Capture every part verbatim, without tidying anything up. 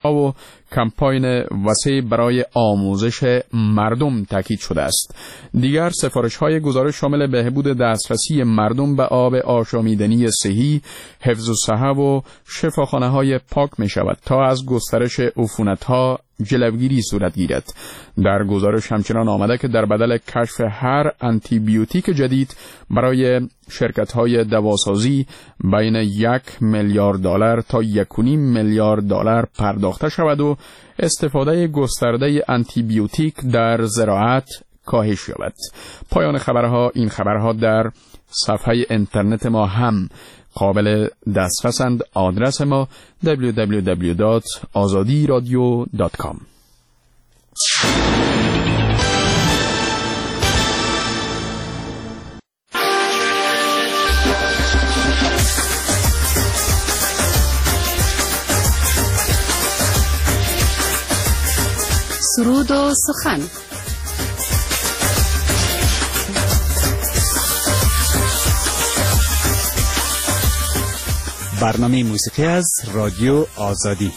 و کمپاین وسیع برای آموزش مردم تاکید شده است. دیگر سفارش‌های گزارش شامل بهبود دسترسی مردم به آب آشامیدنی صحی، حفظ الصحه و شفاخانه‌های پاک می‌شود تا از گسترش عفونت‌ها جلوگیری صورت گیرد. در گزارش همچنان آمده که در بدل کشف هر آنتی بیوتیک جدید برای شرکت‌های دواسازی بین یک میلیارد دلار تا یک و نیم میلیارد دلار پرداخته شود و استفاده گسترده آنتی بیوتیک در زراعت کاهش یابد. پایان خبرها. این خبرها در صفحه اینترنت ما هم قابل دسترسند. آدرس ما دبلیو دبلیو دبلیو دات آزادی رادیو دات کام. سرود و سخن. برنامه موسیقی از رادیو آزادی.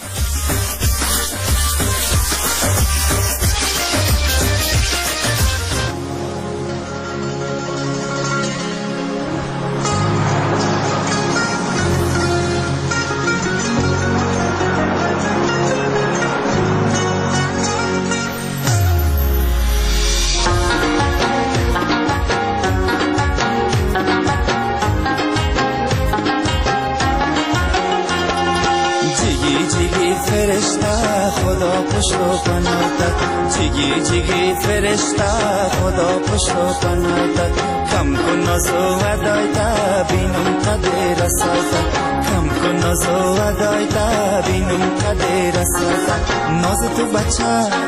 जिगी जिगी फरिश्ता खुदा पुष्ट पनाता कम को नजो अदायता बिनुम कदे रसाता कम को नजो अदायता बिनुम कदे रसाता नज तू बच्चा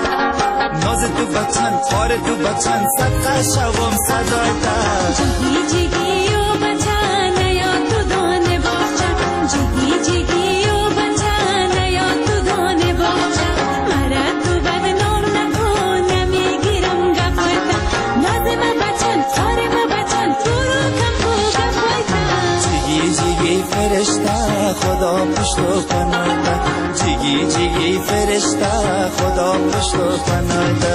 नज तू बच्चन और तू बच्चन सत्ता शवम सदायता जिगी जिगी ओ बच्चा नया तू दोने बच्चा जिगी जिगी ओ बच्चा नया तू दोने बच्चा मरा तू बदनाम न को नमी गिरम गफता नजम बच्चन और म बच्चन तुरु कम को गफता जिगी जिगी फरिश्ता खुदा पुष्ट पनाता जिगी जिगी फरिश्ता खुदा पुष्ट पनाता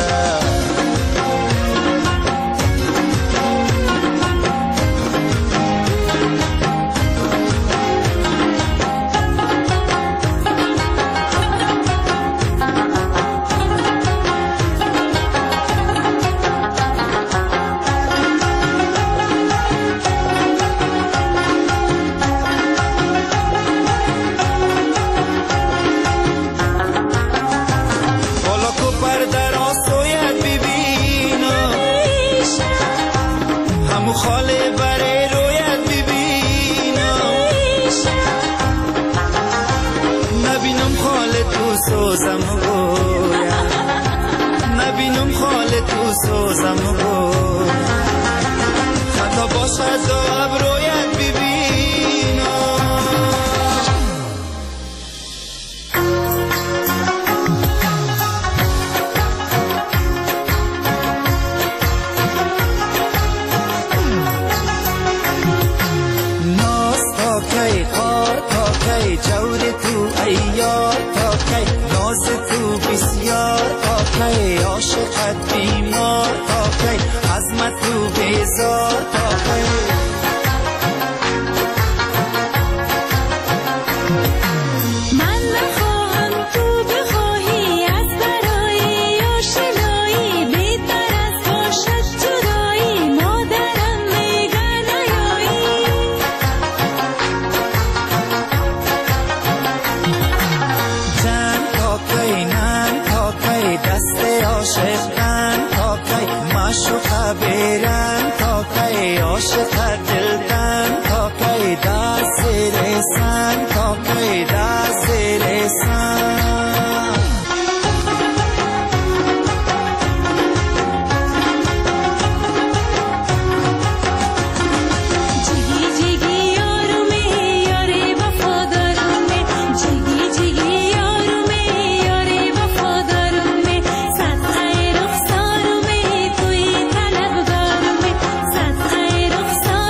Stop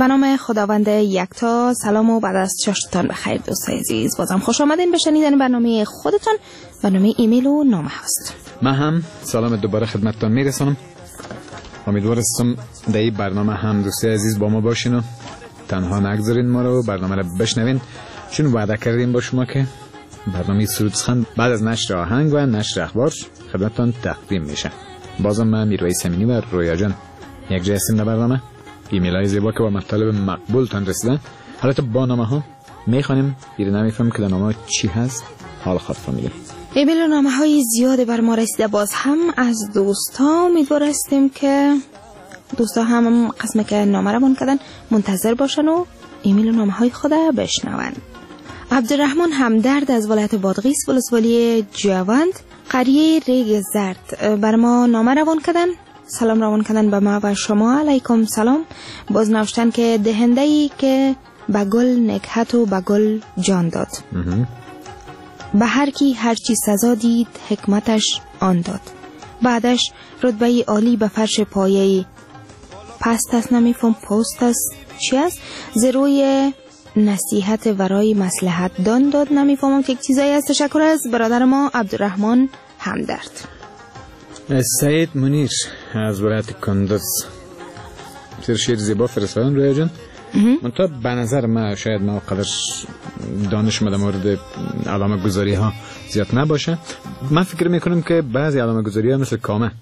به نام خداوند یکتا. سلام و بعد از چاشتتان بخیر دوستای عزیز. بازم خوش آمدین به شنیدن برنامه خودتان، برنامه ایمیل و نامه هاست. من هم سلام دوباره خدمتتان میرسانم. امیدوارم در این برنامه هم دوستای عزیز با ما باشین و تنها نگذارین ما رو، برنامه رو بشنوین، چون وعده کردیم با شما که برنامه سرودسخن بعد از نشر آهنگ و نشر اخبار خدمتتان تقدیم میشه. بازم من میرویس امینی و رویا جان یک جای هستیم در برنامه. ایمیل های زیبا که با مطالب مقبول تان رسیدن، حالت با نامه ها میخوانیم. بیره نمیفهم که در نامه چی هست، حال خواهد فهمیدیم. ایمیل و نامه های زیاده بر ما رسیده. باز هم از دوستا امیدوار هستیم که دوستا هم قسمه که نامه رو کردن منتظر باشن و ایمیل و نامه های خود بشنون. عبدالرحمن همدرد از ولایت بادغیس ولسوالی جوند قریه ریگ زرد بر ما نامه روان کردن. سلام روان کردن به ما و شما. علیکم سلام. باز نوشتن که دهنده ای که به گل نکهت و به گل جان داد، به هر کی هر چی سزا دید حکمتش آن داد. بعدش رتبه عالی به فرش پایه پست است، نمیفهم پست است چی است، زروی نصیحت ورای مصلحت دان داد. نمیفهمم که یک چیزایی است. تشکر از برادر ما عبدالرحمن همدرد. سعید منیر از ولایت کندز سر شیر زیبا فرستادن رویا جان. من تا به نظر من شاید ما قدر دانش در مورد علامه گذاری ها زیاد نباشه. من فکر میکنم که بعضی علامه گذاری ها مثل کامه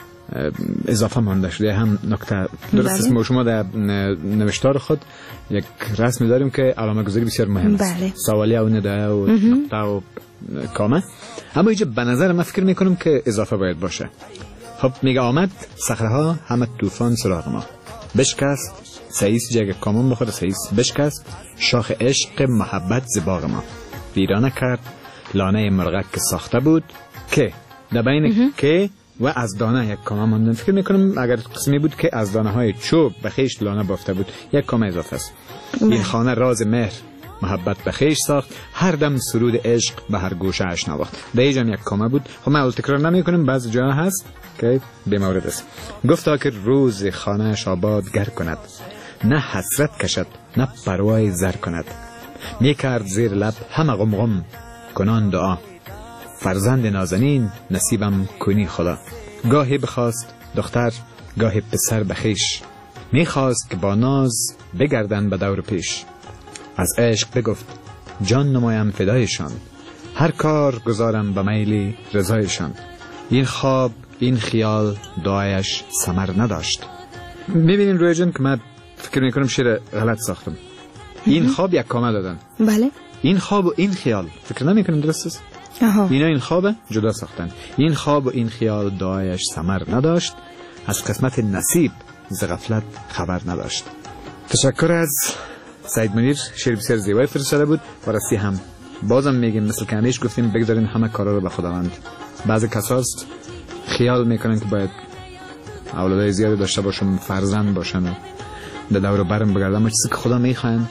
اضافه مانده شده. هم نکته درست است. ما شما در نوشتار خود یک رسمی داریم که علامه گذاری بسیار مهم است. بله. سوالیه و نده و نکته و کامه. اما اینجا به نظر من فکر میکنم که اضافه باید باشه. خب میگه آمد صخره ها همه طوفان سراغ ما، بشکست سعیس جگه کامون بخوره سعیس، بشکست شاخ عشق محبت زباغ ما، ویرانه کرد لانه مرغک که ساخته بود که در بین که و از دانه یک کامه ماندن. فکر میکنم اگر قسمی بود که از دانه های چوب به خیش لانه بافته بود، یک کامه اضافه است. این خانه راز مهر محبت به خیش ساخت، هر دم سرود عشق به هر گوشه اش نواخت. در اینجا یک کامه بود. خب من اول تکرار نمی کنم، بعضی جا هست که به مورد است. گفتا که روز خانه آباد گر کند، نه حسرت کشد نه پروای زر کند. می کرد زیر لب همه غم غم کنان دعا، فرزند نازنین نصیبم کنی خدا. گاهی بخواست دختر گاهی پسر بخیش، می خواست که با ناز بگردن به دور پیش. از عشق بگفت جان نمایم فدایشان، هر کار گذارم به میلی رضایشان. این خواب این خیال دعایش ثمر نداشت. میبینین روی جان که من فکر میکنم شیر غلط ساختم. این خواب یک کامه دادن. بله. این خواب و این خیال فکر نمیکنم درست است. اینا این خواب جدا ساختن. این خواب و این خیال دعایش ثمر نداشت، از قسمت نصیب ز غفلت خبر نداشت. تشکر از سعید منیر. شعر بسیار زیبای فرستاده بود. و راستی هم بازم میگیم مثل که همیشه گفتیم بگذارین همه کارا رو به خداوند. بعضی کساست خیال میکنن که باید اولادای زیادی داشته باشن، فرزند باشن و در دور برم بگردن، اما چیزی که خدا میخواین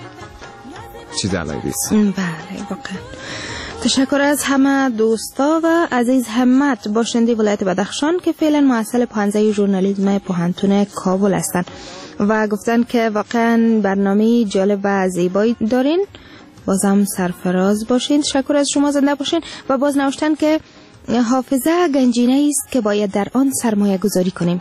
چیز علیه نیست. بله واقعا. تشکر از همه دوستا و عزیز همت باشنده ولایت بدخشان که فعلا محصل پانزده ژورنالیسم پوهنتون کابل هستند و گفتن که واقعا برنامه جالب و زیبایی دارین. بازم سرفراز باشین. تشکر از شما، زنده باشین. و باز نوشتن که حافظه گنجینه است که باید در آن سرمایه گذاری کنیم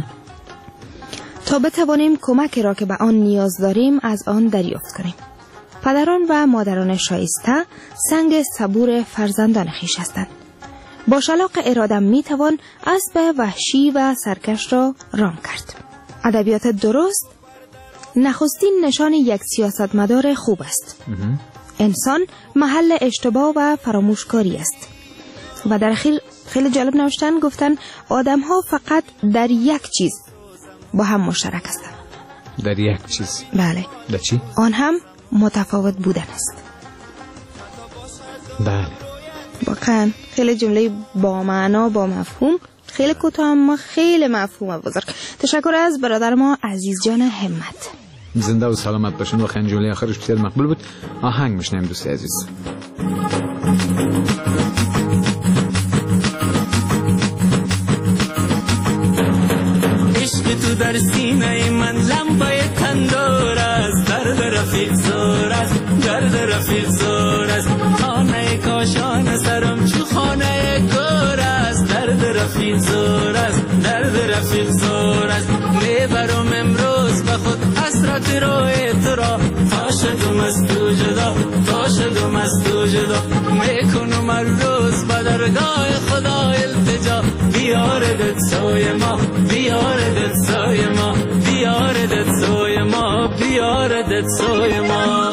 تا بتوانیم کمک را که به آن نیاز داریم از آن دریافت کنیم. پدران و مادران شایسته سنگ صبور فرزندان خویش هستند. با شلاق اراده می توان اسب وحشی و سرکش را رام کرد. ادبیات درست نخستین نشان یک سیاستمدار خوب است. انسان محل اشتباه و فراموشکاری است. و در اخیر خیلی جالب نوشتن، گفتن آدم ها فقط در یک چیز با هم مشترک هستند. در یک چیز؟ بله. در چی؟ آن هم متفاوت بودن است. بله. واقعا خیلی جمله با معنا با مفهوم، خیلی کوتاه اما خیلی مفهوم بزرگ. تشکر از برادر ما عزیز جان همت. زنده و سلامت باشن. و خیلی جمله آخرش بسیار مقبول بود. آهنگ میشنیم دوستی عزیز. عشق تو در سینه من لمبای تندور صورت روی تو را تا شدم از تو جدا تا شدم از تو جدا میکنم هر روز به درگاه خدا التجا بیاردت سوی ما بیاردت سوی ما بیاردت سوی ما بیاردت سوی ما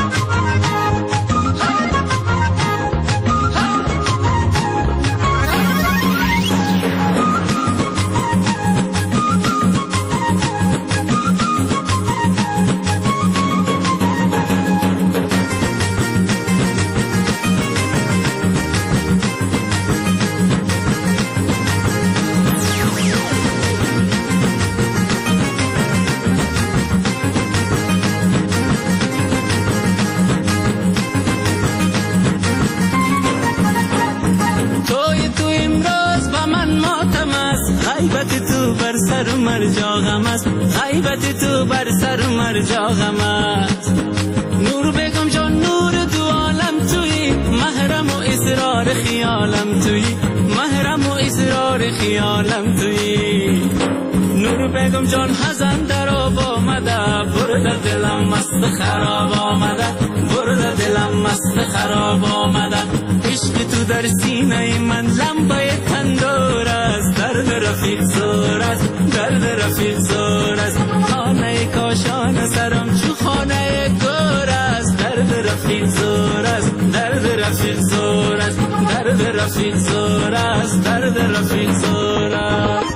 غیبت تو بر سر مرجا غم است غیبت تو بر سر مرجا غم است نور بگم جان نور دو عالم تویی محرم و اسرار خیالم تویی محرم و اسرار خیالم تویی نور بگم جان حزن در آب آمده برده دلم مست خراب آمده برده دلم مست خراب آمده عشق تو در سینه من لمبه تندور است درد رفیق زور است درد رفیق زور است خانه کاشان سرم چو خانه گور است درد رفیق زور است درد رفیق زور است درد رفیق زور است درد رفیق زور است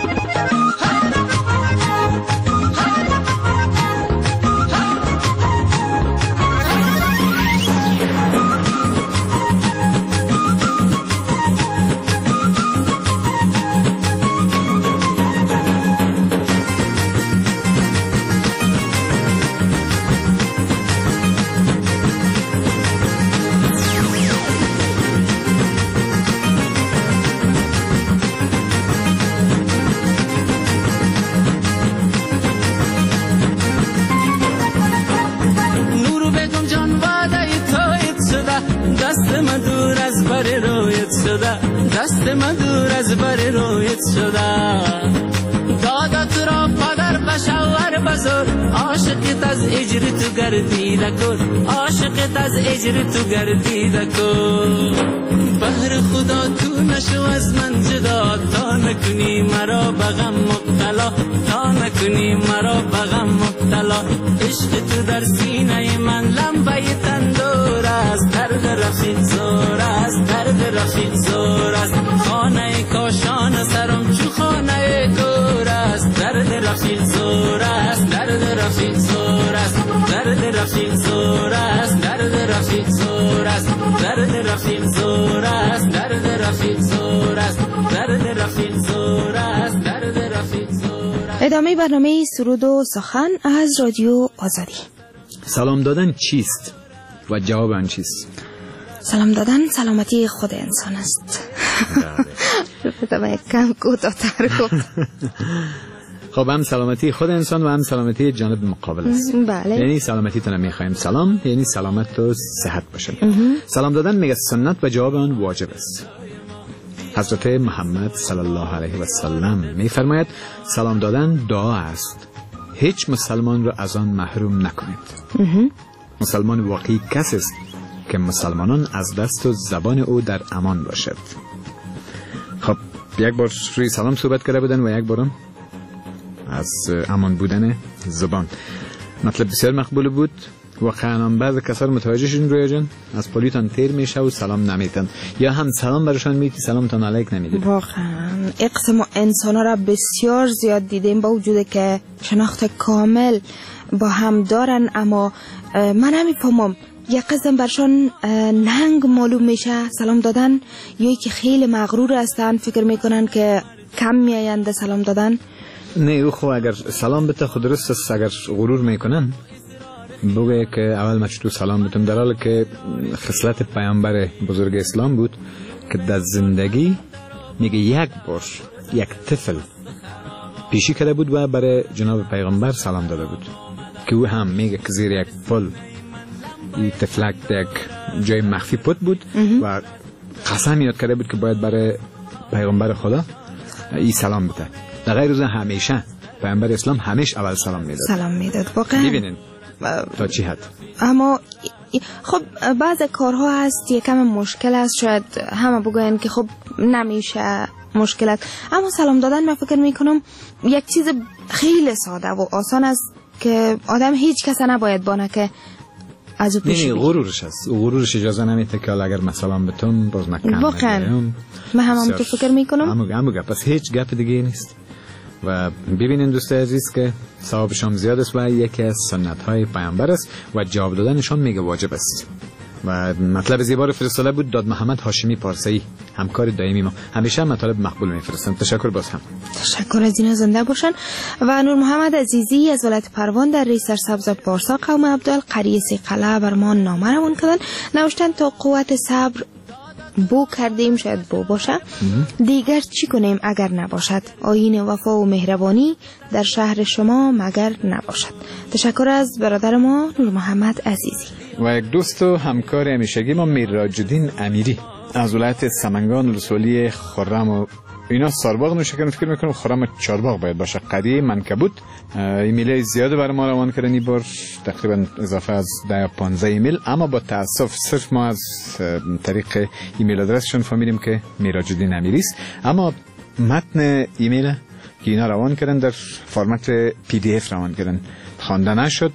دست من دور از بر رویت شده دادت را پدر بشور بزر عاشقت از اجر تو گردیده کن عاشقت از اجر تو گردیده کن بهر خدا تو نشو از من جدا تا نکنی مرا بغم مبتلا تا نکنی مرا بغم مبتلا عشق تو در سینه من لمبه تندور است درد رفیق زور است درد رفیق زور است خانه کاشان سرم چو خانه گور است درد رفیق زور است درد رفیق زور است درد رفیق زور است درد رفیق زور است درد رفیق زور است درد رفیق زور است درد رفیق زور است درد رفیق زور است. ادامه برنامه سرود و سخن از رادیو آزادی. سلام دادن چیست و جواب آن چیست؟ سلام دادن سلامتی خود انسان است. بله. یک کم کوتاه‌تر گفت. خب هم سلامتی خود انسان و هم سلامتی جانب مقابل است. بله. یعنی سلامتی تو نمیخوایم سلام یعنی سلامت و صحت باشه. سلام دادن میگه سنت و جواب آن واجب است. حضرت محمد صلی الله علیه و سلم میفرماید سلام دادن دعا است. هیچ مسلمان را از آن محروم نکنید. مسلمان واقعی کسی است که مسلمانان از دست و زبان او در امان باشد. خب یک بار روی سلام صحبت کرده بودن و یک بارم از امان بودن زبان. مطلب بسیار مقبول بود. واقعا بعضی کسا متوجه شدن رویا جان از پلیتان تیر میشه و سلام نمیتن یا هم سلام برشان میتی سلامتان علیک نمیدید. واقعا یک قسم انسان ها را بسیار زیاد دیدیم با وجود که شناخت کامل با هم دارن اما من نمیفهمم یک قسم برشان ننگ معلوم میشه سلام دادن یا که خیلی مغرور هستن فکر میکنن که کم میایند سلام دادن. نه او خو اگر سلام بته خود درست است اگر غرور میکنن بگه که اول من تو سلام بتم در حالی که خصلت پیامبر بزرگ اسلام بود که در زندگی میگه یک بار یک طفل پیشی کرده بود و برای جناب پیغمبر سلام داده بود که او هم میگه که زیر یک پل این طفلک در یک جای مخفی پت بود و قسم یاد کرده بود که باید برای پیغمبر خدا این سلام بده. در غیر روز همیشه پیامبر اسلام همیشه اول سلام میداد. سلام میداد واقعا. ببینین تا چی حد. اما خب بعض کارها هست یکم مشکل است، شاید همه بگوین که خب نمیشه مشکلات، اما سلام دادن من فکر میکنم یک چیز خیلی ساده و آسان است که آدم هیچ کس نباید بانه که از او پیش بگیره. غرورش است، غرورش اجازه نمیده که اگر مثلا بتون باز نکنم. واقعا من هم همونطور فکر میکنم. همو همو گپ پس هیچ گپ دیگه نیست. و ببینین دوستای عزیز که ثوابشان زیاد است و یکی از سنت های پیامبر است و جواب دادنشان میگه واجب است. و مطلب زیبا فرستاده بود داد محمد هاشمی پارسایی، همکار دائمی ما، همیشه مطالب مقبول میفرستن. تشکر باز هم. تشکر از اینا، زنده باشن. و نور محمد عزیزی از ولایت پروان در ری سرسبز پارسا قوم عبدال قریه سی قلعه بر ما نامه روان کردن، نوشتن تا قوت صبر بو کردیم شاید بو باشه، دیگر چی کنیم اگر نباشد، آیین وفا و مهربانی در شهر شما مگر نباشد. تشکر از برادر ما نور محمد عزیزی. و یک دوست و همکار همیشگی ما میراج الدین امیری از ولایت سمنگان رسولی خرم و اینا سارباغ نوشه کنم، فکر میکنم خرم چارباغ باید باشه، قریه منکبوت. ایمیل زیاده برای ما روان کردن این بار، تقریبا اضافه از ده یا پانزده ایمیل، اما با تاسف صرف ما از طریق ایمیل آدرسشون فهمیدیم که میراج الدین امیری است، اما متن ایمیل که اینا روان کردن در فرمت پی دی اف روان کردن، خوانده نشد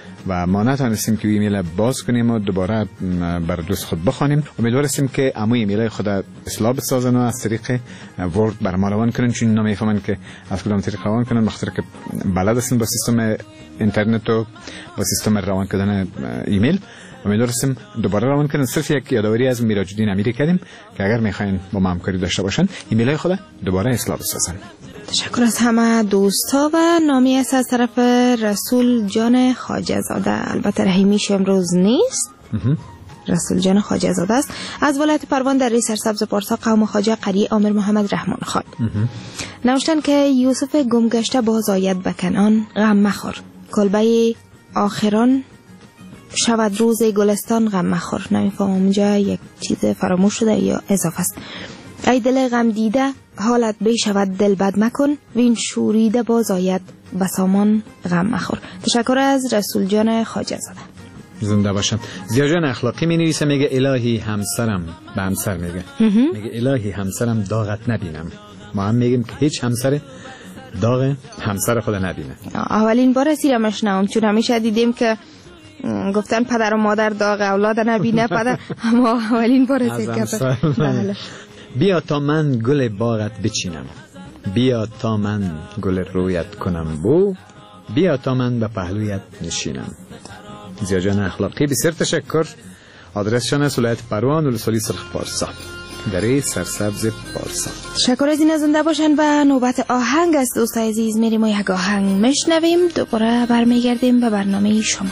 و ما نتونستیم که ایمیل باز کنیم و دوباره بر دوست خود بخوانیم. امیدواریم که عمو ایمیل خود اصلاح بسازن و از طریق ورد بر ما روان کنن، چون نمیفهمن که از کدام طریق روان کنن، بخاطر که بلد هستن با سیستم اینترنت و با سیستم روان کردن ایمیل. امیدواریم دوباره روان کنن. صرف یک یادآوری از میراج الدین امیری کردیم که اگر میخواین با ما همکاری داشته باشن ایمیل خود دوباره اصلاح بسازن. تشکر از همه دوستا. و نامی است از طرف رسول جان خواجه زاده، البته رحیمیش امروز نیست، رسول جان خواجه زاده است، از ولایت پروان در ری سرسبز پارسا قوم خواجه قریه عامر محمد رحمان خان. نوشتن که یوسف گمگشته باز آید به کنعان، غم مخور، کلبه آخران شود روز گلستان، غم مخور. نمیفهمم اینجا یک چیز فراموش شده یا اضافه است. ای دل غم دیده حالت بی شود دل بد مکن، وین شوریده باز آید بسامان غم مخور. تشکر از رسول جان خواجه زاده. زنده باشم. زیاجان اخلاقی می نویسه، میگه الهی همسرم، به همسر میگه میگه الهی همسرم داغت نبینم. ما هم میگیم که هیچ همسر داغ همسر خود نبینه. اولین بار سیرمش نام، چون همیشه دیدیم که گفتن پدر و مادر داغ اولاد نبینه پدر، اما اولین بار سیرکه. بله. بیا تا من گل باغت بچینم، بیا تا من گل رویت کنم بو، بیا تا من به پهلویت نشینم. زیاجان اخلاقی بسیار تشکر. آدرسشان است ولایت پروان ولسوالی سرخ پارسا در ری سرسبز پارسا. تشکر از این زنده باشن. و نوبت آهنگ است دوستای عزیز، میریم و یک آهنگ مشنویم، دوباره برمیگردیم به برنامه شما.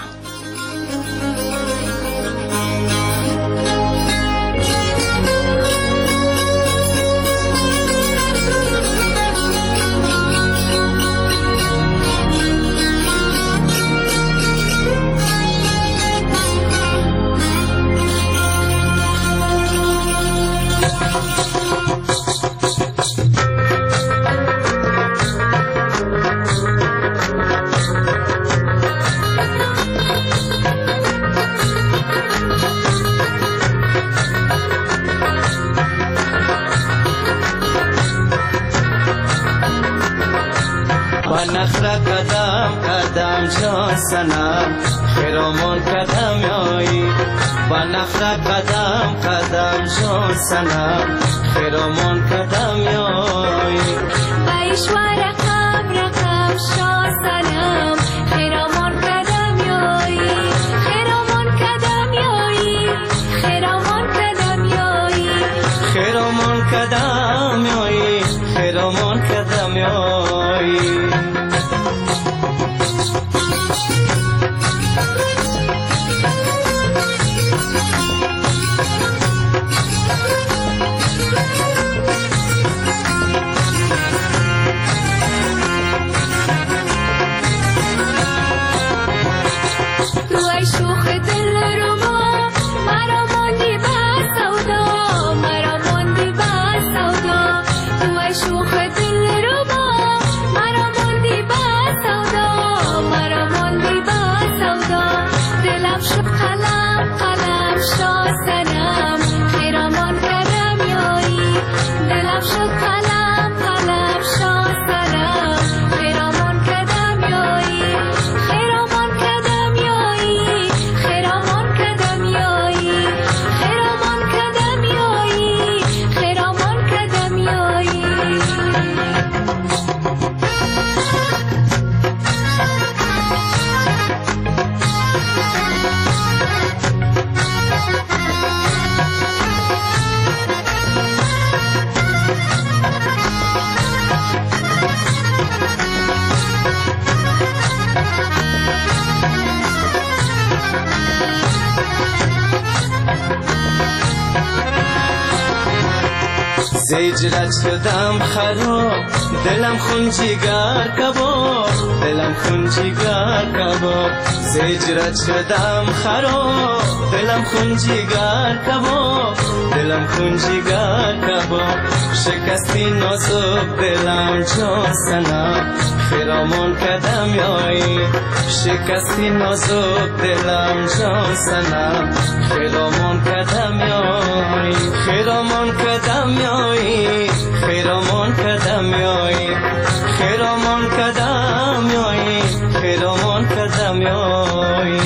نخرا قدم قدم جان سنم خیرامون قدم یایی، با نخرا قدم قدم جان سنم خیرامون قدم یایی، ایشوا رقم رقم شان سنم خیرامون قدم یایی، خیرامون قدم یایی، خیرامون قدم یایی، خیرامون قدم یایی، خیرامون قدم یایی. زیجرت شدم خراب دلم خون جگر کباب دلم خون جگر کباب زیجرت شدم خراب دلم خون جگر کباب دلم خون جگر کباب شکستی نازک دلم جان سنم خیرامون کدم یایی شکستی نازک دلم جان سنم خیرامون کدم یایی خیرامون کدم یایی خیرامون کدم یایی خیرامون کدم یایی خیرامون کدم یایی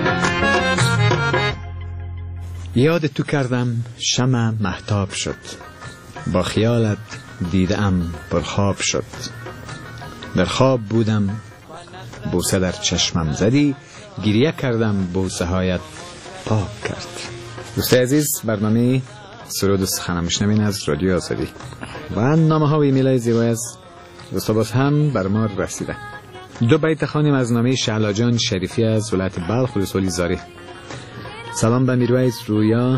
یاد تو کردم شمع مهتاب شد با خیالت دیدم پرخواب شد در خواب بودم بوسه در چشمم زدی گریه کردم بوسه هایت پاک کرد. دوستای عزیز برنامه سرود و سخن میشنوین از رادیو آزادی و نامه ها و ایمیل های زیبای از دوستا باز هم بر ما رسیده. دو بیت خوانیم از نامه شعلا جان شریفی از ولایت بلخ ولسوالی زاری. سلام به میرویس رویا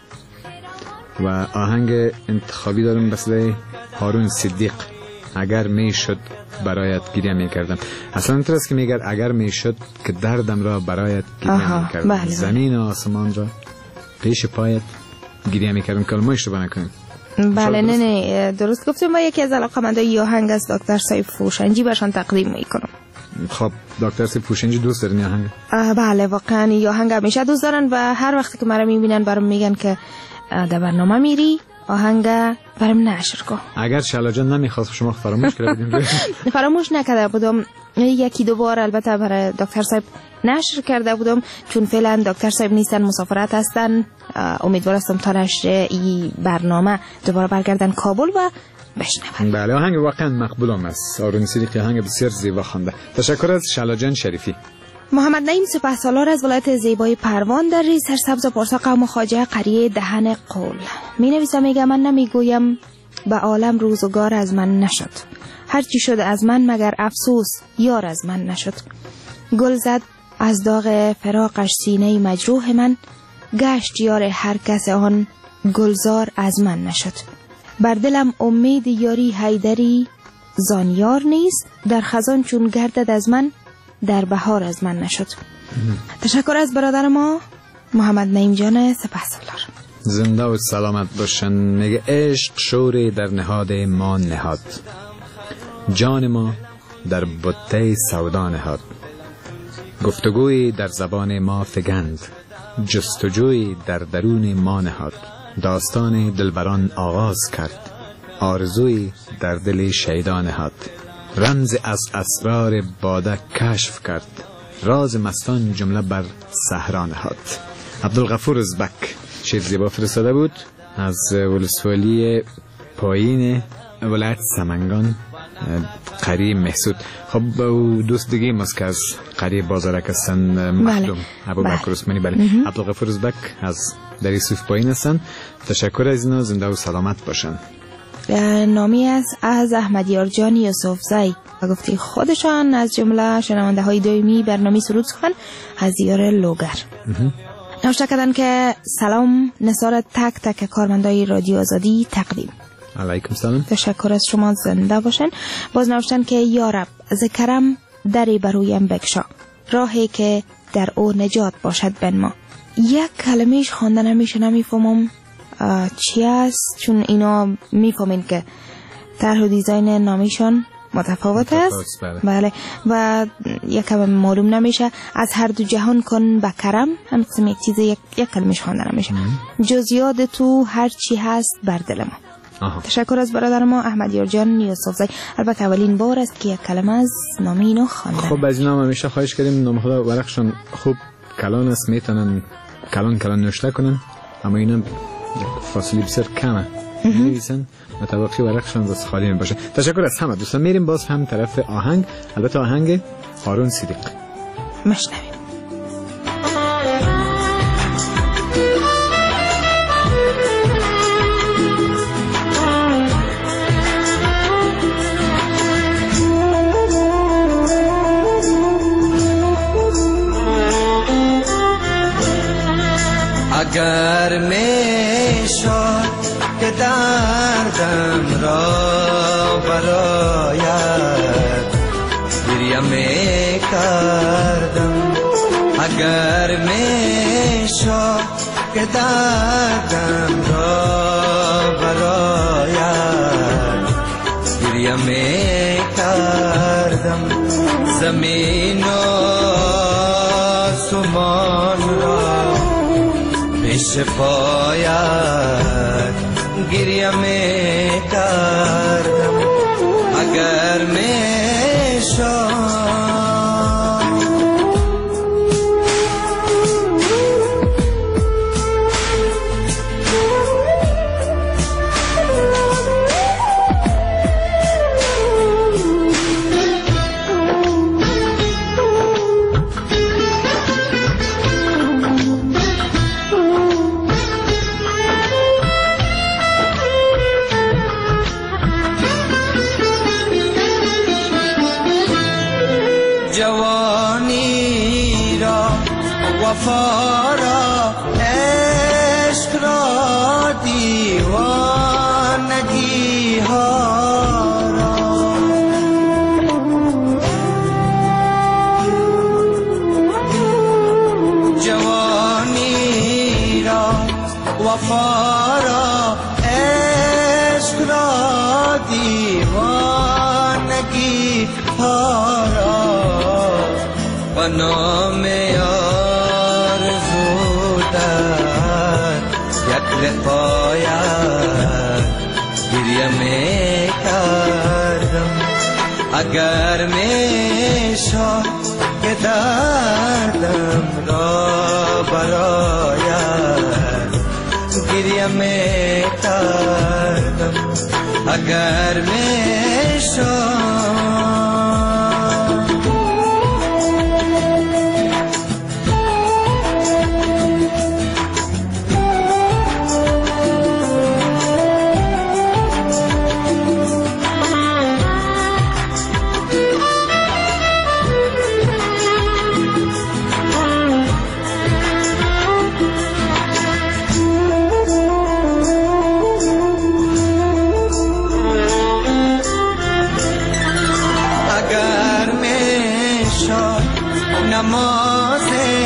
و آهنگ انتخابی دارم به صدای هارون صدیق اگر میشد برایت گریه میکردم. اصلا اینطور است که میگه اگر میشد که دردم را برایت گریه میکردم بله زمین و آسمان را پیش پایت گریه میکردم. کلمه اشتباه نکنیم. بله نه نه درست گفتم. ما یکی از علاقه‌مندان این آهنگ از دکتر سایب فوشنجی برشان تقدیم میکنم. خب دکتر سایب فوشنجی دوست دارن این آهنگ؟ بله واقعا این آهنگ همیشه دوست دارن و هر وقتی که مرا میبینن برام میگن که در برنامه میری آهنگ برام نشر کن. اگر شعلا جان نمیخواست شما فراموش کرده بودیم. فراموش نکرده بودم. یکی دو بار البته برای دکتر صاحب نشر کرده بودم چون فعلا دکتر صاحب نیستن مسافرت هستن. امیدوار هستم تا نشر این برنامه دوباره برگردن کابل و بشنون. بله آهنگ واقعا مقبولم است. هارون صدیقی آهنگ بسیار زیبا خوانده. تشکر از شعلا جان شریفی. محمد نعیم سپهسالار از ولایت زیبای پروان در ری سرسبز پارسا قوم خواجه قریه دهن قول می نویسه میگه من نمیگویم به عالم روزگار از من نشد هرچی شد از من مگر افسوس یار از من نشد گل زد از داغ فراقش سینه مجروح من گشت یار هر کس آن گلزار از من نشد بر دلم امید یاری حیدری زانیار نیست در خزان چون گردد از من در بهار از من نشد. تشکر از برادر ما محمد نعیم جان سپهسالار. زنده و سلامت باشن. میگه عشق شوری در نهاد ما نهاد جان ما در بطه سودا نهاد گفتگوی در زبان ما فگند جستجوی در درون ما نهاد داستان دلبران آغاز کرد آرزوی در دل شیدا نهاد رمز از اسرار باده کشف کرد راز مستان جمله بر صحرا نهاد. عبدالغفور ازبک شعر زیبا فرستاده بود از ولسوالی پایین ولایت سمنگان قریه محسود. خب دوست دیگه ماست که از قریه بازارک هستن مخدوم ابوبکر عثمانی. بله عبدالغفور ازبک از در سوف پایین هستن. تشکر از اینا. زنده و سلامت باشن. نامی از از احمدیار جان یوسف زی و گفتی خودشان از جمله شنونده های دائمی برنامه سرود سخن از دیار لوگر نوشته کردن که سلام نثار تک تک کارمندای رادیو آزادی تقدیم. علیکم سلام. تشکر از شما. زنده باشن. باز نوشتن که یا رب ز کرم دری برویم بکشا راهی که در او نجات باشد بن ما. یک کلمهش خوانده نمیشه نمیفهمم چی است چون اینا میفهمین که طرح و دیزاین نامیشان متفاوت است. بله. بله و یکم معلوم نمیشه. از هر دو جهان کن با کرم هم قسم یک چیز یک, یک کلمش خوانده نمیشه. جز یاد تو هر چی هست بر دل ما. آها. تشکر از برادر ما احمدیار جان یوسف زی. البته اولین بار است که یک کلمه از نامی اینو خوانده. خب از اینا همیشه خواهش کردیم نام خدا ورقشان خوب کلان است میتونن کلان کلان نوشته کنن اما اینا فاصله بسیار کمه می‌نویسن متوقعی ورقشان بس خالی می باشه. تشکر از همه دوستان. میریم باز هم طرف آهنگ. البته آهنگ هارون صدیق مشنویم. اگر میشد که دردم را برایت گریه می کردم. اگر می شد که دردم را برایت گریه می کردم. زمین و آسمان را پیش پایت گریه می کردم. اگر می شد جوانی را وفا را عشق را دیوانگی ها را جوانی را وفا را عشق را دیوانگی ها و نام آرزو در یک لقایت گریه می کردم. اگر می شد که دردم را برایت گریه می کردم. اگر می شد نماز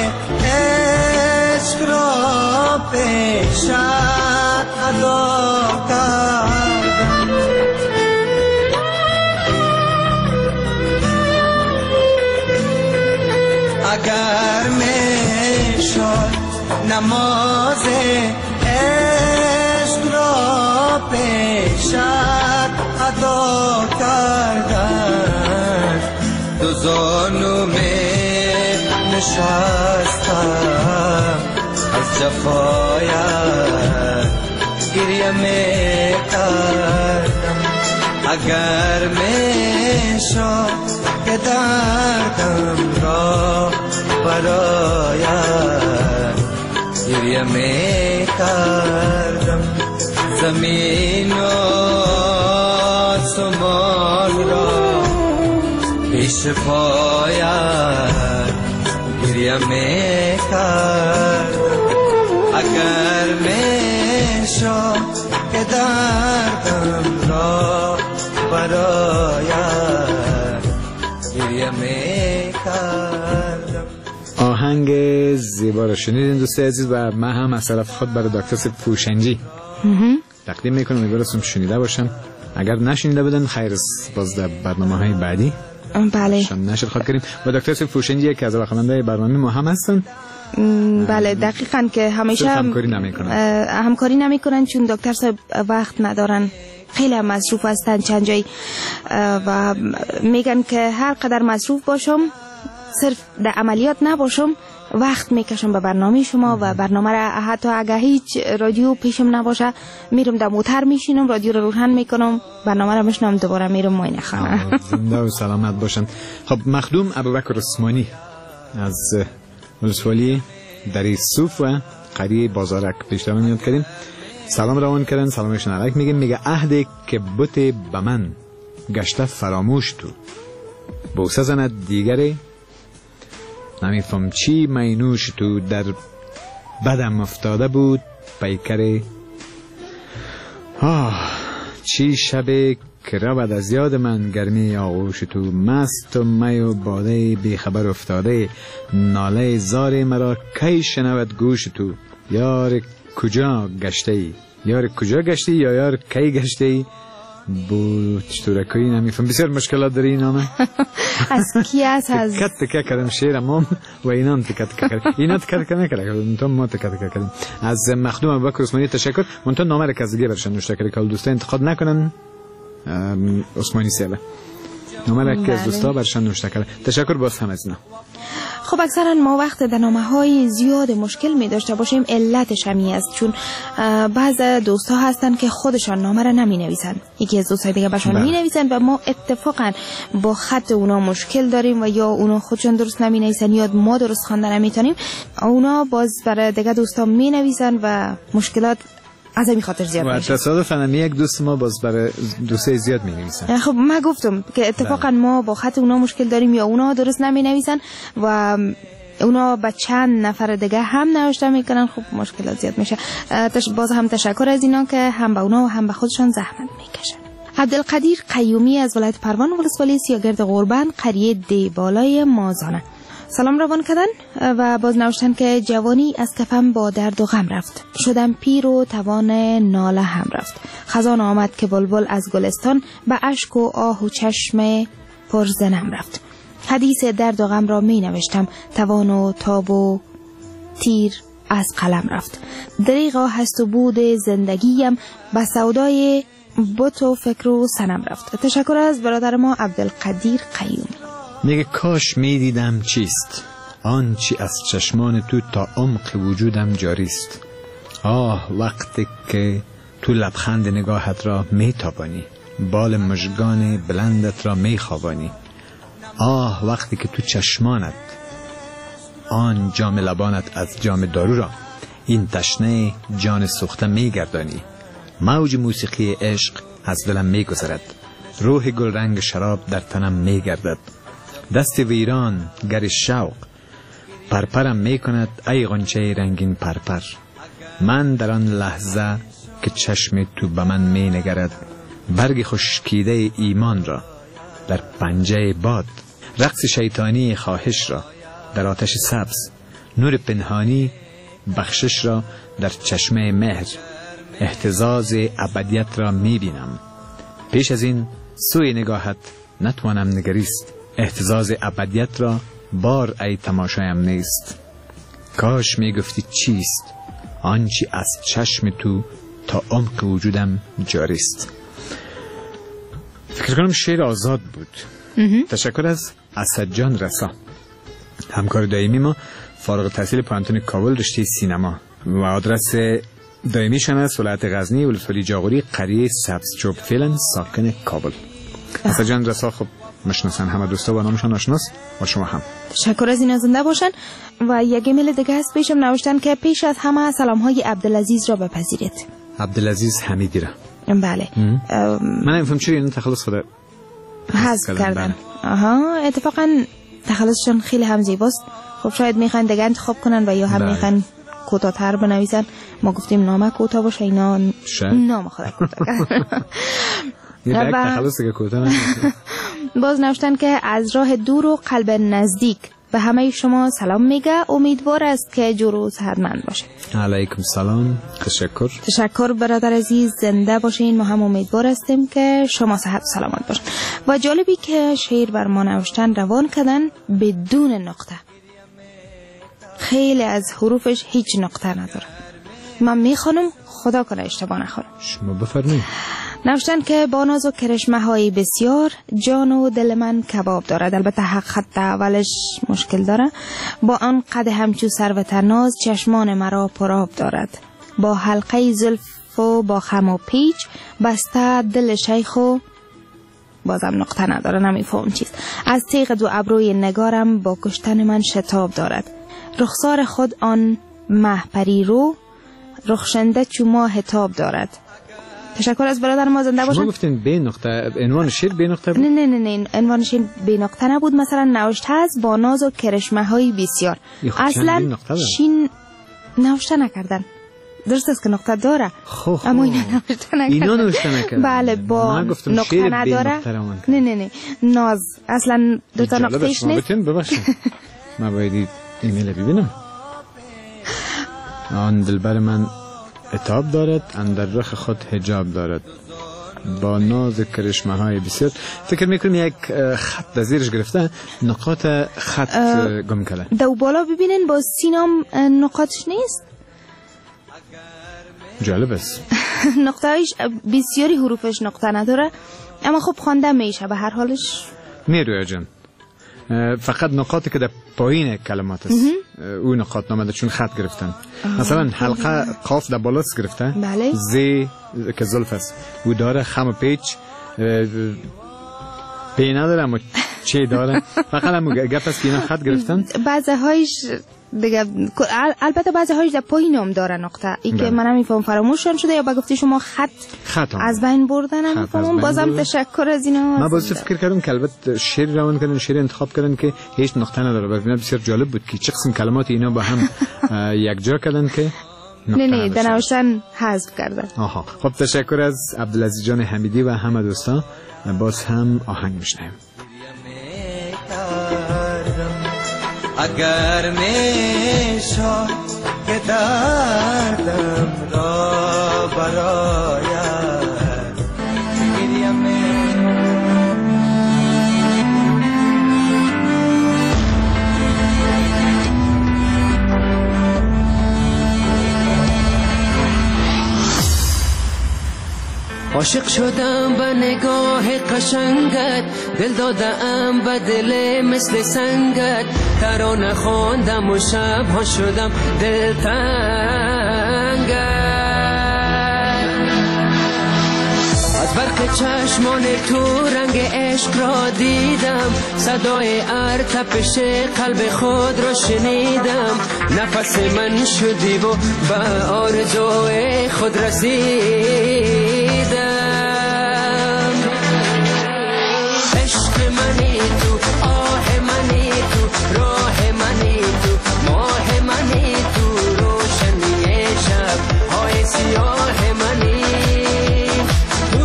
عشق را پیشت ادا کردم. اگر می شد نماز عشق را پیشت ادا کردم. دو زانو می نشستم از جفایت گریه می کردم. اگر می شد که دردم را برایت گریه می کردم. زمین و آسمان را پیش پایت گریه می کردم. اگر می شد که دردم را برایت گریه می کردم. آهنگ زیبا رو شنیدین دوست عزیز و من هم از طرف خود برای دکتر فروشنجی تقدیم میکنم. امیدوارم شنیده باشم. اگر نشنیده بودن خیر است، باز در برنامه‌های بعدی بله شام نشر خواهد کردیم. و دکتر فروشنجی که از خواننده برنامه ما هم هستن. بله دقیقاً که همیشه همکاری نمیکنن همکاری نمیکنن چون دکتر صاحب وقت ندارن، خیلی مصروف هستن چند جایی و میگن که هر قدر مصروف باشم صرف در عملیات نباشم وقت میکشم به برنامه شما و برنامه را حتی اگه هیچ رادیو پیشم نباشه میرم در موتر میشینم، رادیو رو روشن میکنم، برنامه را میشنم، دوباره میرم معاینه خانه. زنده و سلامت باشن. خب مخدوم ابوبکر عثمانی از ولسوالی دری صوف و قریه بازارک پیشتر میاد کردیم. سلام روان کردن، سلامشون علیک میگیم. میگه عهدی که بت به من گشته فراموش تو بوسه زند دیگری نمیفهم چی مینوش تو در بدم افتاده بود پیکر آه چی شبه که رود از یاد من گرمی آغوش تو، مست و می و باده بیخبر افتاده، ناله زار مرا کی شنود گوش تو. یار کجا گشته ای؟ یار کجا گشته ای یا یار کی گشته ای؟ بو چطورکایی نمیفهم. بسیار مشکلات داری این نامه. از کی است؟ از تکت تکه کردم شیرم و اینان تکت تکه کردم. اینا تکت تکه نکردم، تو ما تکت تکه کردیم. از مخدوم ابوبکر عثمانی تشکر. منتها نامه را که از دیگه برشن نوشته کردی که دوستا انتقاد نکنن. عثمانی سیاله نامه را که از دوستا برشن نوشته کرد. تشکر باز هم از اینا. خب اکثرا ما وقت در نامه های زیاد مشکل می داشته باشیم، علتش همی است چون بعض دوست ها هستن که خودشان نامه را نمی نویسن، یکی از دوستای دیگه برشان می نویسن و ما اتفاقا با خط اونا مشکل داریم و یا اونا خودشان درست نمی نویسن یا ما درست خوانده نمیتونیم، اونا باز برای دیگه دوستا می نویسن و مشکلات از این خاطر زیاد میشه. و تصادفاً یک دوست ما باز برای دوستای زیاد می نویسن. خب من گفتم که اتفاقا ما با خط اونا مشکل داریم یا اونا درست نمی نویسن و اونا با چند نفر دیگه هم نوشته میکنن، خب مشکلات زیاد میشه. باز هم تشکر از اینا که هم با اونا و هم به خودشان زحمت میکشن. عبدالقدیر قیومی از ولایت پروان ولسوالی سیاگرد قربان قریه دی بالای مازانه سلام روان کردن و باز نوشتن که جوانی از کفم با درد و غم رفت، شدم پیر و توان ناله هم رفت. خزان آمد که بلبل از گلستان به اشک و آه و چشم پرزنم رفت. حدیث درد و غم را می نوشتم، توان و تاب و تیر از قلم رفت. دریغا هست و بود زندگیم به سودای بت و فکر و سنم رفت. تشکر از برادر ما عبدالقدیر قیومی. میگه کاش میدیدم چیست آنچی از چشمان تو تا عمق وجودم جاریست. آه وقتی که تو لبخند نگاهت را میتابانی، بال مژگان بلندت را میخوابانی. آه وقتی که تو چشمانت آن جام لبانت از جام دارو را این تشنه جان سوخته میگردانی. موج موسیقی عشق از دلم میگذرد، روح گل رنگ شراب در تنم میگردد. دست ویران گر شوق پرپرم میکند ای غنچه رنگین پرپر. من در آن لحظه که چشم تو به من می نگرد، برگ خشکیده ایمان را در پنجه باد، رقص شیطانی خواهش را در آتش سبز، نور پنهانی بخشش را در چشمه مهر، اهتزاز ابدیت را می بینم. پیش از این سوی نگاهت نتوانم نگریست، اهتزاز ابدیت را بار ای تماشایم نیست. کاش می گفتی چیست آنچی از چشم تو تا عمق وجودم جاریست. فکر کنم شعر آزاد بود. تشکر از اسد جان رسا، همکار دائمی ما، فارغ التحصیل پانتون کابل، رشته سینما و آدرس دائمیشان است ولایت غزنی، ولسوالی جاغوری، قریه سبزچوب فعلا ساکن کابل. اسد جان رسا خب مشناسن همه دوستا با نامشان آشناس و شما هم. تشکر از این زنده باشن. و یک ایمیل دیگه هست پیشم نوشتن که پیش از همه سلام های عبدالعزیز را بپذیرید. عبدالعزیز حمیدی را. بله. من نمیفهم چرا این تخلص خود حذف کردن. آها اتفاقا تخلصشون خیلی هم زیباست. خب شاید میخوان دیگه انتخاب کنن و یا هم میخوان کوتاه‌تر بنویسن. ما گفتیم نامه کوتاه باشه، اینا نام خود کوتاه. یک تخلص که کوتاه. باز نوشتن که از راه دور و قلب نزدیک به همه شما سلام میگه، امیدوار است که جور و صحتمند باشه. علیکم سلام. تشکر. تشکر برادر عزیز، زنده باشین. ما هم امیدوار هستیم که شما صحت و سلامت باشین. و جالبی که شعر بر ما نوشتن روان کردن بدون نقطه، خیلی از حروفش هیچ نقطه نداره. من میخوانم، خدا کنه اشتباه نخورم. شما بفرمایید. نوشتن که با ناز و کرشمه های بسیار جان و دل من کباب دارد. البته حق خط اولش مشکل داره. با آن قد همچو سروت ناز چشمان مرا پرآب دارد. با حلقه زلف و با خم و پیچ بسته دل شیخ و بازم نقطه نداره، نمیفهم چیست. از تیغ دو ابروی نگارم با کشتن من شتاب دارد. رخسار خود آن مه پری رو رخشنده چو ماه تاب دارد. تشکر از برادر ما، زنده باشن. شما گفتین به نقطه، عنوان شعر به نقطه بود؟ نه نه نه نه عنوان شعر به نقطه نبود. مثلا نوشته است با ناز و کرشمه های بسیار، اصلا شین نوشته نکردن. درست است که نقطه داره خو خو. اما اینا نوشته نکرده. اینا نوشته نکرده. بله با نقطه نداره. نه نه نه ناز اصلا دو تا نقطهش نیست. ببخشید من باید ایمیل ببینم. آن دلبر من عتاب دارد، اندر رخ خود حجاب دارد، با ناز کرشمه های بسیار. فکر میکنم یک خط زیرش گرفته، نقاط خط گم کرده. دو بالا ببینین با سینام نقاطش نیست. جالب است. نقطه هایش بسیاری حروفش نقطه نداره اما خب خوانده میشه به هر حالش. میروی جان فقط نقاطی که در پایین کلمات است او نقاط نامده چون خط گرفتن. مثلا حلقه قاف در بالاست گرفته. بله. زی که زلف است او داره، خم و پیچ پی نداره اما چه داره. فقط هم گپ است که اینا خط گرفتن. بعضی هایش دیگه البته بعضی هایش در پایین هم داره نقطه. این که من نمیفهم فراموششون شده یا با گفته شما خط, خط از بین بردن نمیفهمم. بازم تشکر از اینا. من باز فکر کردم که البته شعر روان کردن، شعر انتخاب کردن که هیچ نقطه نداره. برای من بسیار جالب بود که چه قسم کلمات اینا با هم یک جا کردن که نه نه در نوشتن حذف کردن. آها خب تشکر از عبدالعزیز جان حمیدی و همه دوستان. باز هم آهنگ میشنیم. اگر میشد که دردم را براید گریم عاشق شدم به نگاه قشنگت، دل دادم به دل مثل سنگت، ترانه خواندم و شبها شدم دل تنگت. از برق چشمان تو رنگ عشق را دیدم، صدای ارتپش قلب خود را شنیدم، نفس من شدی و به آرزوی خود رسیدم. عشق منی تو، آه منی تو، راه منی تو، ماه منی تو، روشنی شب های سیاه منی تو.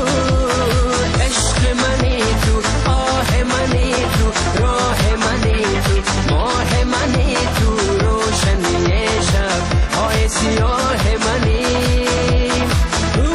عشق منی تو، آه منی تو، راه منی تو، ماه منی تو، روشنی شب های سیاه منی تو.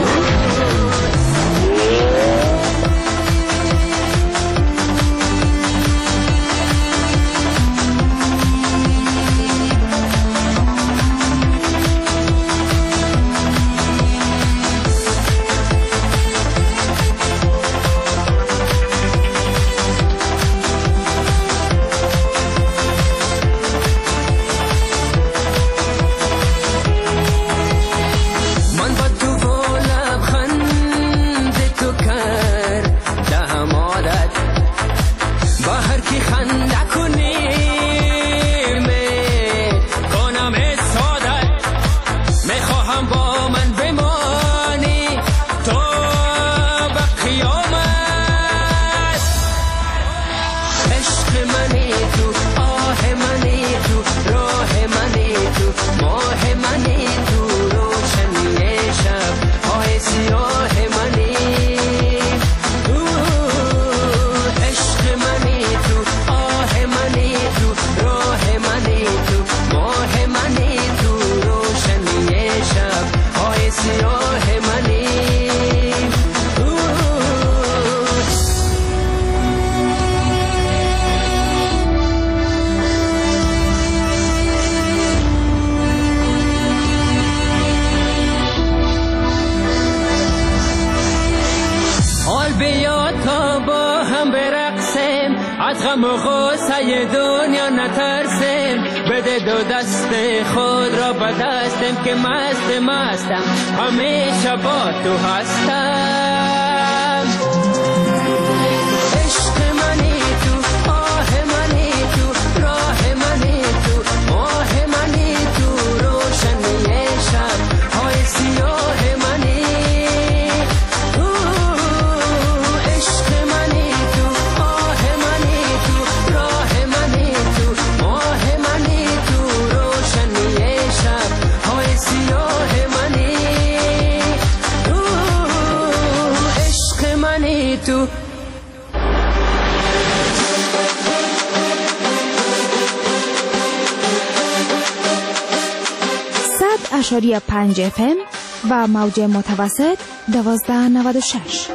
دنیا نترسیم، بده دو دست خود را به دستم که مست مستم، همیشه با تو هستم. عشق منی تو، آه منی تو، راه منی تو، ماه منی تو، روشنی شب های سیاه منی تو. عشق منی تو، آه منی تو، راه منی تو، ماه منی تو، روشنی شب های سیاه اشاری پنج اف ام و موج متوسط دوازده نود و شش.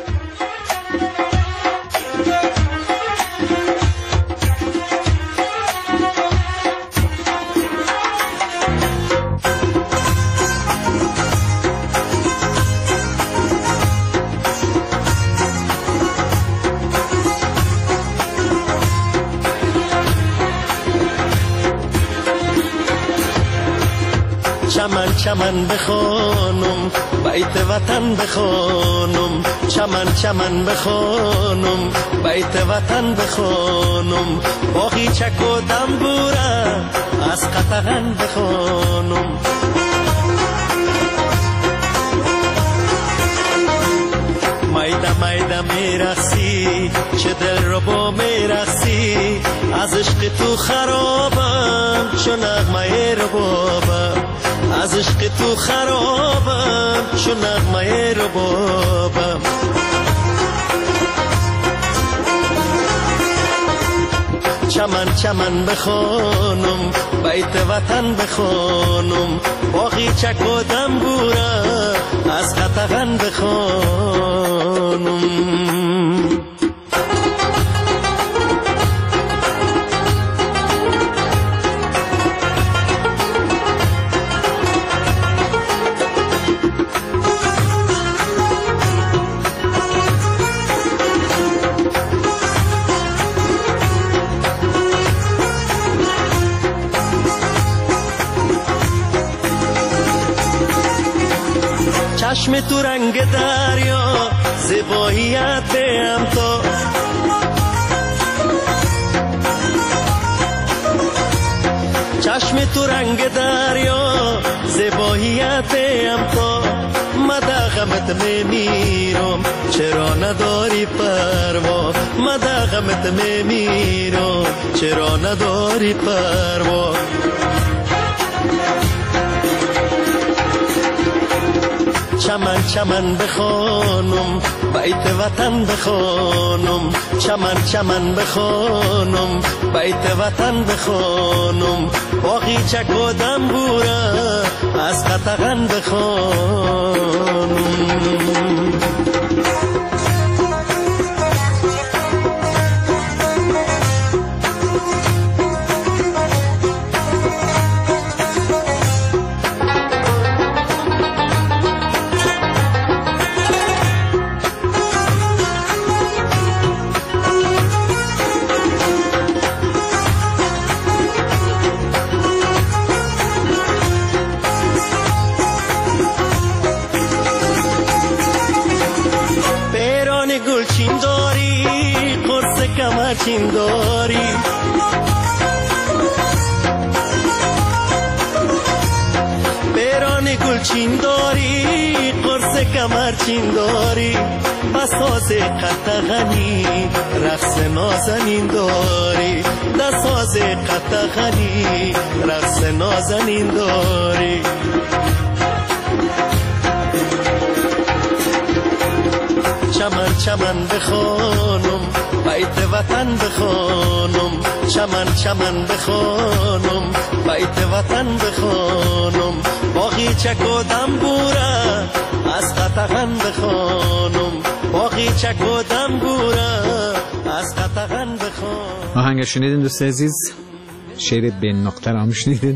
چمن چمن بخونم بیت وطن بخونم، چمن چمن بخونم بیت وطن بخونم، باقی چک و دنبوره از قطغن بخونم. میده میده میرخسی چه دل رو با میرخسی، از عشق تو خرابم چو نغمه رو بابم، از عشق تو خرابم چو نغمه رو بابم. چمن چمن بخونم بیت وطن بخونم، باقی چک و دنبوره از قطغن بخونم. چشم تو رنگ دریا زیباییت بهم تو، چشم تو رنگ دریا زیباییت بهم تو، مدغمت میمیرم چرا نداری پروا، مدغمت میمیرم چرا نداری پروا. چمن چمن بخونم بیت وطن بخونم، چمن چمن بخونم بیت وطن بخونم، باقی چک و دنبوره از قطغن بخونم. گلچین داری قرص کمرچین داری، بیران گلچین داری قرص کمرچین داری، بساز قطغنی رقص نازنین داری، دساز قطغنی رقص نازنین داری. چمن چمن بخونم بیت وطن بخونم، چمن چمن بخونم بیت وطن بخونم، باقی چک و دنبوره از قطغن بخونم، باقی چک و دنبوره از قطغن بخونم. آهنگ شنیدین دوست عزیز؟ شعر به نقطه را هم شنیدین؟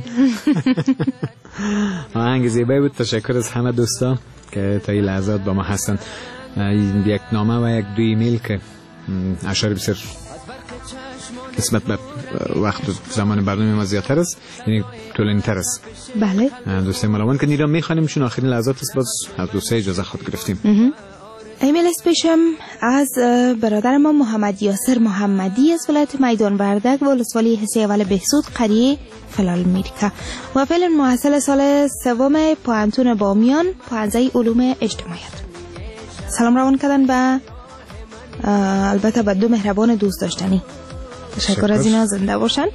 آهنگ زیبایی بود. تشکر از همه دوستان که تا این لحظات با ما هستند. یک نامه و یک دو ایمیل که اشاره بسیار نسبت به وقت زمان برنامه ما زیادتر است، یعنی طولانی تر است. بله دوستای ملاوان که نیرا میخوانیم چون آخرین لحظات است، باز از دوستای اجازه خود گرفتیم. ایمیل اسپیشم از برادر ما محمد یاسر محمدی از ولایت میدان وردک و ولسوالی حسی اول بهسود قریه فلالمیرکا و فعلا محصل سال سوم پوهنتون بامیان پوهنځی علوم اجتماعیت. سلام روان کردن به البته به دو مهربان دوست داشتنی. تشکر از اینا، زنده باشن.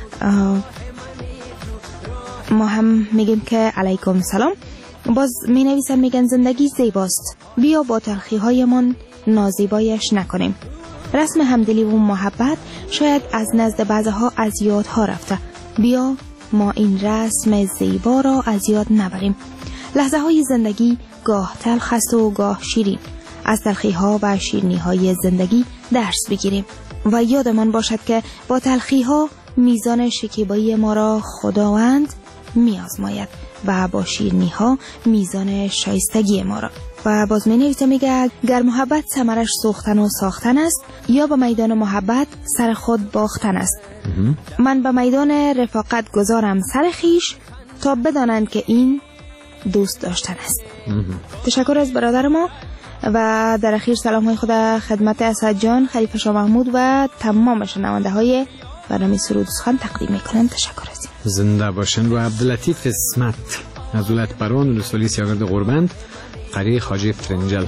ما هم میگیم که علیکم سلام. باز می نویسن میگن زندگی زیباست، بیا با تلخی هایمان نازیبایش نکنیم. رسم همدلی و محبت شاید از نزد بعضها از یادها رفته، بیا ما این رسم زیبا را از یاد نبریم. لحظه های زندگی گاه تلخ است و گاه شیرین. از تلخی ها و شیرینی های زندگی درس بگیریم و یادمان باشد که با تلخی ها میزان شکیبایی ما را خداوند میازماید و با شیرینی ها میزان شایستگی ما را. و باز می نویسه میگه گر محبت ثمرش سوختن و ساختن است، یا به میدان محبت سر خود باختن است. من به میدان رفاقت گذارم سر خیش تا بدانند که این دوست داشتن است. تشکر از برادر ما و در اخیر سلام های خود خدمت اسد جان، خلیفه شاه محمود و تمام شنونده های برنامه سرود سخن تقدیم میکنم. تشکر از این. زنده باشند. و عبداللطیف اسمت از ولایت پروان ولسوالی سیاگرد غربند، قریه خواجه فرنجل،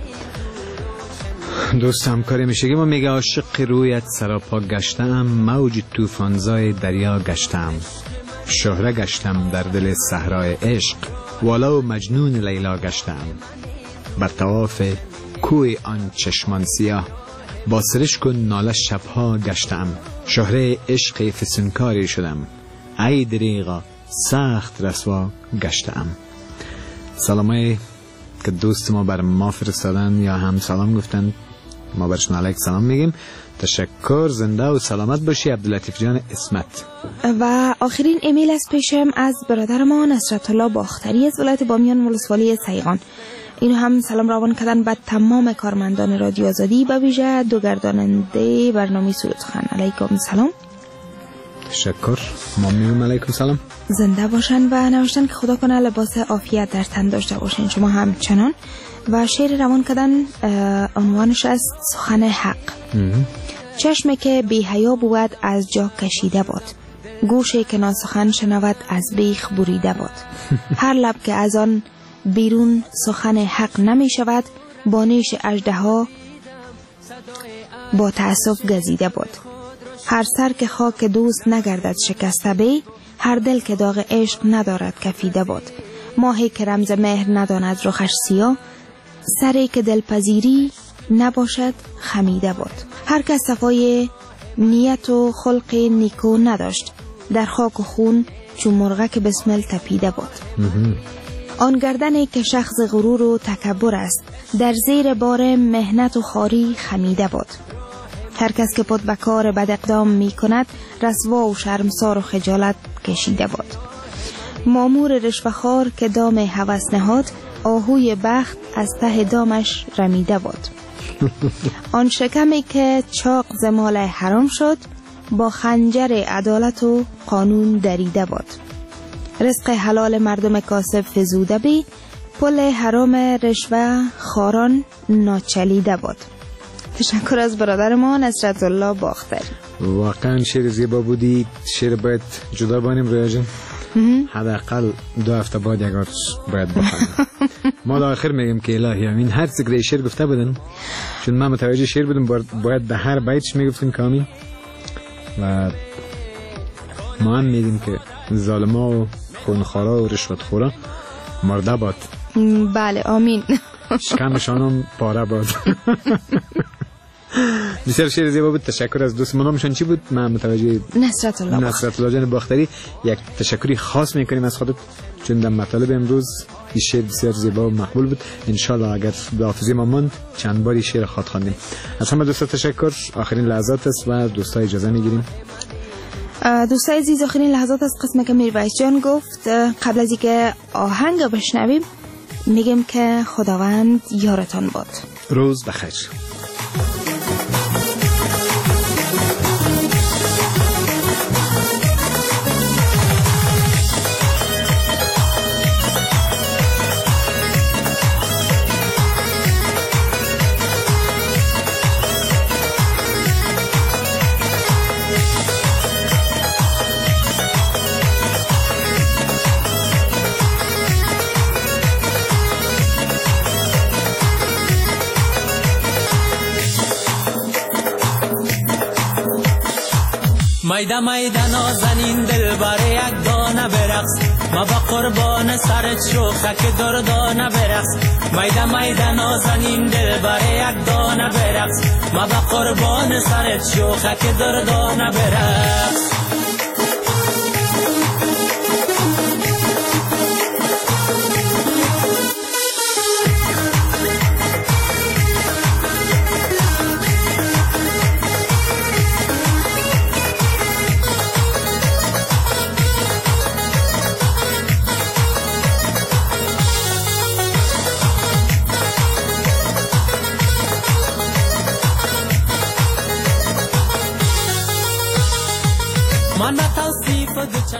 دوست همکاری میشه. ما میگه عاشق رویت سراپا گشتم، موج طوفانزای دریا گشتم، شهره گشتم در دل صحرای عشق، والا و مجنون لیلا گشتم، بر طواف کوی آن چشمان سیاه، با سرشک و ناله شبها گشتم، شهره عشق فسونکاری شدم، ای دریغا سخت رسوا گشتم. سلامای که دوست ما بر ما فرستادن یا هم سلام گفتن، ما برشون علیک سلام میگیم. تشکر، زنده و سلامت باشی عبداللطیف جان اسمت. و آخرین ایمیل از پیشم از برادر ما نصرت الله باختری از ولایت بامیان ولسوالی سیغان. اینو هم سلام روان کردن به تمام کارمندان رادیو آزادی، به ویژه دو گرداننده برنامه سرود سخن. علیکم سلام. تشکر، ما میگم علیکم سلام. زنده باشن و نوشتن که خدا کنه لباس عافیت در تن داشته باشین شما هم چنان. و شعر روان کردن عنوانش از سخن حق. چشمی که بی حیا بود از جا کشیده بود، گوشی که ناسخن شنود از بیخ بریده بود، هر لب که از آن بیرون سخن حق نمی شود، با نیش اژدها با تأسف گزیده بود. هر سر که خاک دوست نگردد شکسته بی، هر دل که داغ عشق ندارد کفیده بود. ماهی که رمز مهر نداند رخش سیاه، سری که دلپذیری نباشد خمیده بود. هر کس صفای نیت و خلق نیکو نداشت، در خاک و خون چون مرغک که بسمل تپیده بود. آن گردنی که شخص غرور و تکبر است، در زیر بار مهنت و خاری خمیده بود. هر کس که پد به کار بد اقدام می کند، رسوا و شرمسار و خجالت کشیده بود. مامور رشوه‌خوار که دام هوس نهاد، آهوی بخت از ته دامش رمیده بود. آن شکمی که چاق زمال حرام شد، با خنجر عدالت و قانون دریده بود. رزق حلال مردم کاسب فزوده بی، پل حرام رشوه خاران ناچلیده بود. تشکر از برادر ما نصرت الله باختری. واقعا شعر زیبا بودی. شعر باید جدا بانیم رویا جان، حداقل دو هفته بعد یک بار باید بخونیم. ما در آخر میگیم که الهی امین. هر ذکر شعر گفته بودن، چون ما متوجه شعر بودیم باید به هر بیتش میگفتیم کامل. و ما هم میگیم که ظالما و خونخوارا و رشوتخورا مرده باد. بله آمین. شکمشان هم پاره باد. بسیار شعر زیبا بود. تشکر از دوست. نامشان چی بود؟ من متوجه نصرت الله نصرت الله جان باختری. یک تشکری خاص میکنیم از خودت، چون در مطالب امروز این شعر بسیار زیبا و مقبول بود. انشالله اگر به حافظه ما ماند چند باری شعر خود خواندیم. از همه دوستا تشکر. آخرین لحظات است و دوستا اجازه میگیریم. دوستای عزیز، آخرین لحظات از قسمت که میرویس جان گفت. قبل از اینکه آهنگ بشنویم میگم که خداوند یارتان باد. روز بخیر. میده میده نازنین دل بر یک دانه برقص، ما با قربان سرت شوخک دردانه برقص. میده میده نازنین دل بر یک دانه برقص، ما با قربان سرت شوخک دردانه برقص. دو